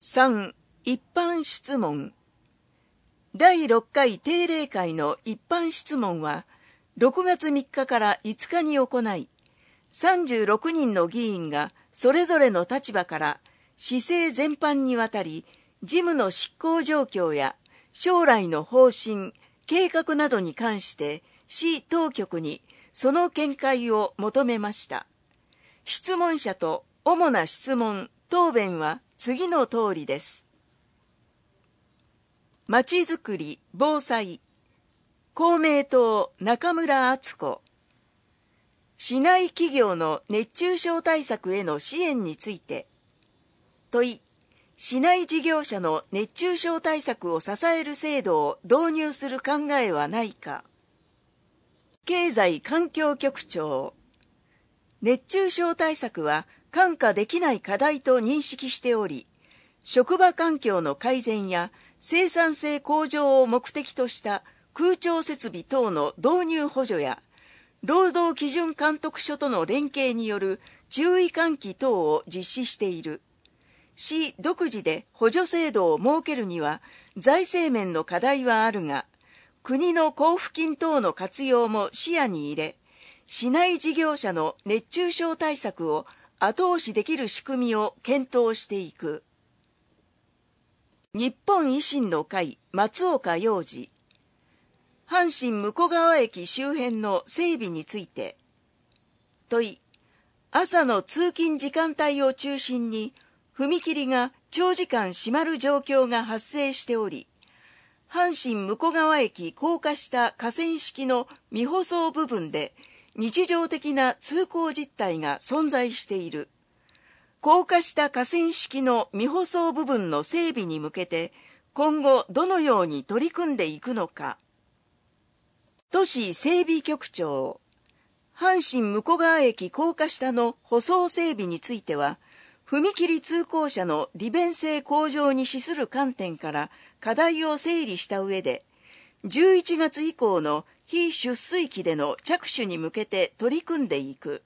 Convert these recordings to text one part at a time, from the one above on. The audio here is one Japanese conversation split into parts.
3. 一般質問。第6回定例会の一般質問は、6月3日から5日に行い、36人の議員がそれぞれの立場から市政全般にわたり、事務の執行状況や将来の方針、計画などに関して市当局にその見解を求めました。質問者と主な質問、答弁は次の通りです。まちづくり・防災、公明党中村敦子。市内企業の熱中症対策への支援について。問い、市内事業者の熱中症対策を支える制度を導入する考えはないか。経済環境局長。熱中症対策は看過できない課題と認識しており、職場環境の改善や生産性向上を目的とした空調設備等の導入補助や、労働基準監督署との連携による注意喚起等を実施している。市独自で補助制度を設けるには財政面の課題はあるが、国の交付金等の活用も視野に入れ、市内事業者の熱中症対策を後押しできる仕組みを検討していく。日本維新の会松岡洋二。阪神武庫川駅周辺の整備について。問い、朝の通勤時間帯を中心に踏切が長時間閉まる状況が発生しており、阪神武庫川駅高架下河川敷の未舗装部分で日常的な通行実態が存在している。高架下河川敷の未舗装部分の整備に向けて今後どのように取り組んでいくのか。都市整備局長。阪神武庫川駅高架下の舗装整備については、踏切通行者の利便性向上に資する観点から課題を整理した上で、11月以降の非出水期での着手に向けて取り組んでいく。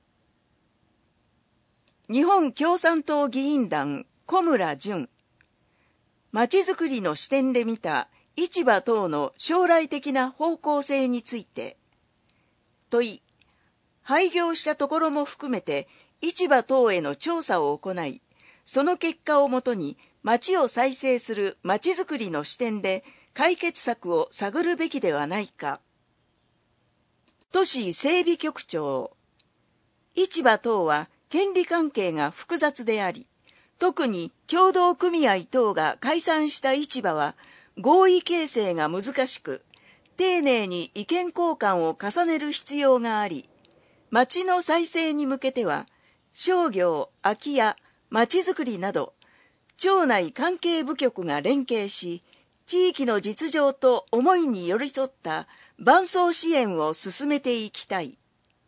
日本共産党議員団小村淳。まちづくりの視点で見た市場等の将来的な方向性について。問い、廃業したところも含めて市場等への調査を行い、その結果をもとに町を再生するまちづくりの視点で解決策を探るべきではないか。都市整備局長。市場等は権利関係が複雑であり、特に協同組合等が解散した市場は合意形成が難しく、丁寧に意見交換を重ねる必要があり、町の再生に向けては、商業、空き家、町づくりなど、町内関係部局が連携し、地域の実情と思いに寄り添った伴走支援を進めていきたい。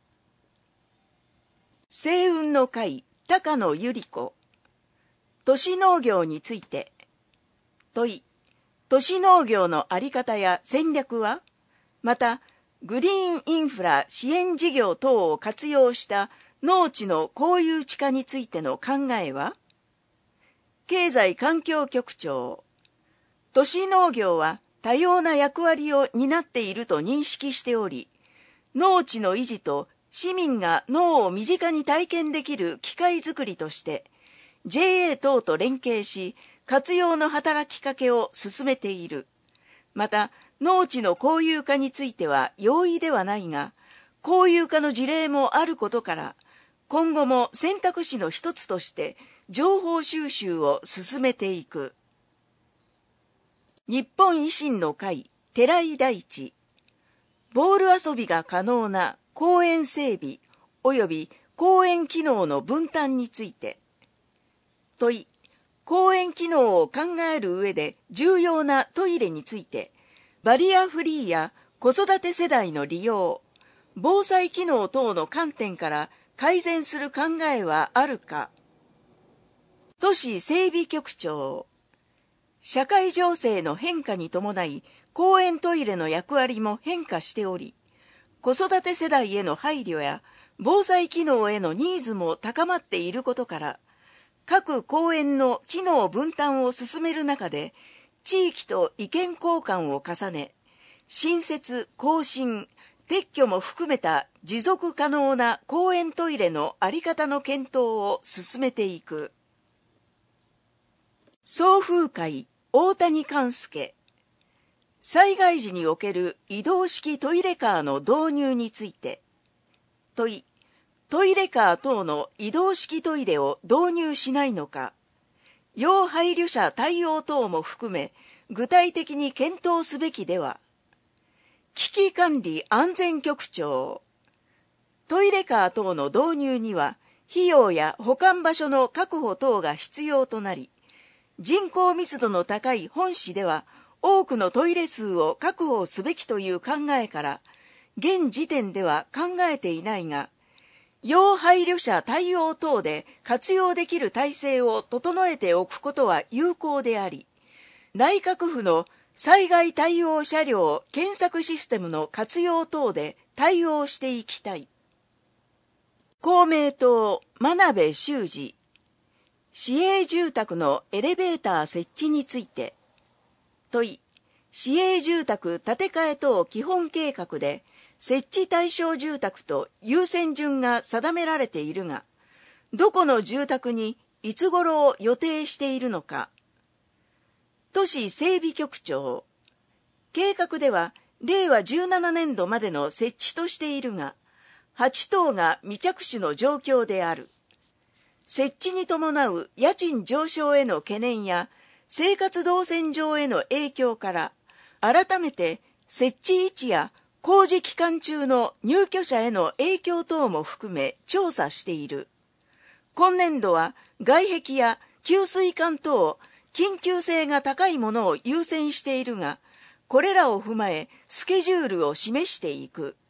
星雲の会高野百合子。都市農業について。問い、都市農業の在り方や戦略は、またグリーンインフラ支援事業等を活用した農地の公有地化についての考えは。経済環境局長。都市農業は多様な役割を担っていると認識しており、農地の維持と市民が農を身近に体験できる機会づくりとして、JA 等と連携し、活用の働きかけを進めている。また、農地の公有化については容易ではないが、公有化の事例もあることから、今後も選択肢の一つとして、情報収集を進めていく。日本維新の会寺井大地。ボール遊びが可能な公園整備及び公園機能の分担について。問い、公園機能を考える上で重要なトイレについて、バリアフリーや子育て世代の利用、防災機能等の観点から改善する考えはあるか。都市整備局長。社会情勢の変化に伴い、公園トイレの役割も変化しており、子育て世代への配慮や防災機能へのニーズも高まっていることから、 各公園の機能分担を進める中で、地域と意見交換を重ね、新設・更新・撤去も含めた持続可能な公園トイレの在り方の検討を進めていく。送風会大谷寛介、災害時における移動式トイレカーの導入について、問い、トイレカー等の移動式トイレを導入しないのか、要配慮者対応等も含め、具体的に検討すべきでは。危機管理安全局長、トイレカー等の導入には、費用や保管場所の確保等が必要となり、人口密度の高い本市では、多くのトイレ数を確保すべきという考えから、現時点では考えていないが、要配慮者対応等で活用できる体制を整えておくことは有効であり、内閣府の災害対応車両検索システムの活用等で対応していきたい。公明党真鍋周司、市営住宅のエレベーター設置について、問い、市営住宅建て替え等基本計画で設置対象住宅と優先順が定められているが、どこの住宅にいつ頃を予定しているのか。都市整備局長、計画では令和17年度までの設置としているが、8棟が未着手の状況である。設置に伴う家賃上昇への懸念や生活動線上への影響から、改めて設置位置や工事期間中の入居者への影響等も含め調査している。今年度は外壁や給水管等緊急性が高いものを優先しているが、これらを踏まえスケジュールを示していく。